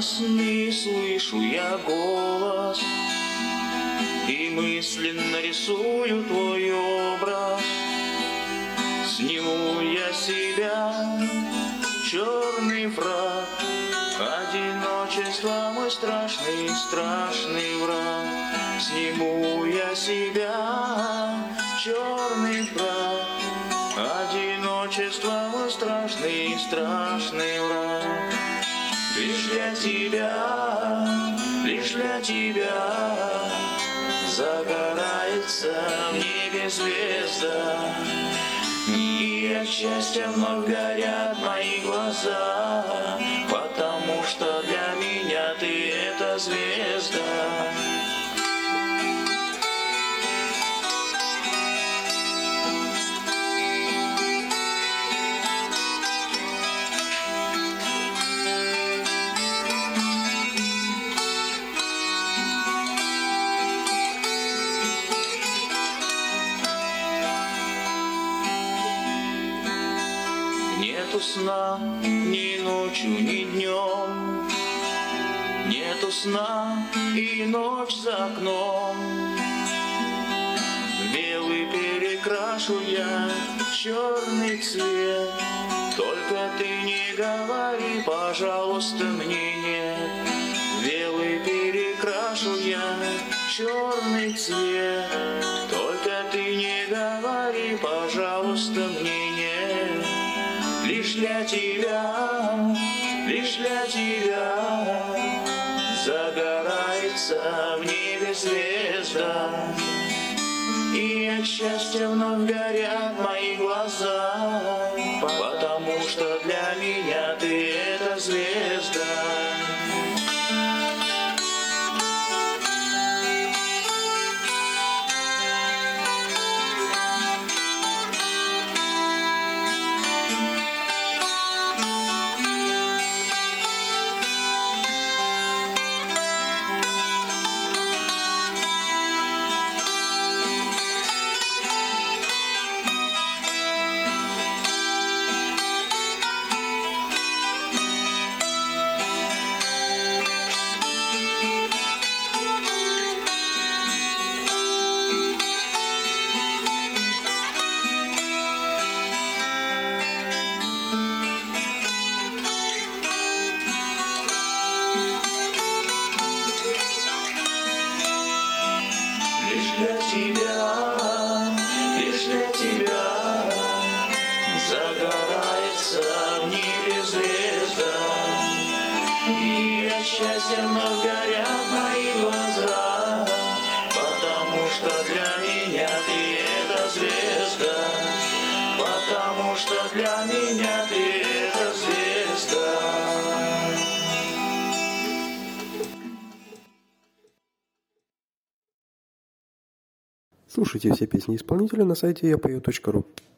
сны слышу я голос и мысленно рисую твой образ. Сниму я себя, черный фрак, одиночество мой страшный, страшный враг. Сниму я себя, черный фрак, одиночество мой страшный, страшный враг. Лишь для тебя, лишь для тебя загорается в небе звезда, и от счастья вновь горят мои глаза, потому что для меня ты это звезда. Нету сна ни ночью, ни днем, нету сна и ночь за окном. Белый перекрашу я черный цвет, только ты не говори, пожалуйста, мне нет. Белый перекрашу я черный цвет, только ты не говори, пожалуйста, мне нет. Лишь для тебя, лишь для тебя загорается в небе звезда, и от счастья вновь горят мои глаза, потому что для меня ты это звезда. Лишь для тебя загорается в небе звезда, и от счастья вновь горят мои глаза, потому что для меня ты это звезда, потому что для меня ты это звезда. Слушайте все песни исполнителя на сайте yapою.ru.